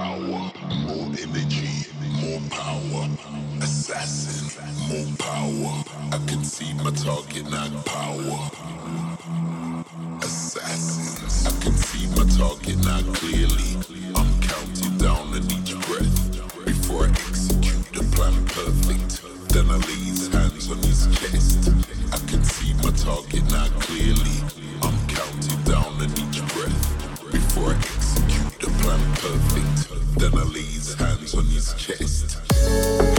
power, more energy, more power. Assassin, more power. I can see my target, not power. Assassin, I can see my target, not clearly. I'm counting down on each breath before I execute the plan perfect. Then I lay his hands on his chest. I can see my target, not clearly. I'm counting down on each breath before I execute the plan perfect. Then I lay his hands on his chest.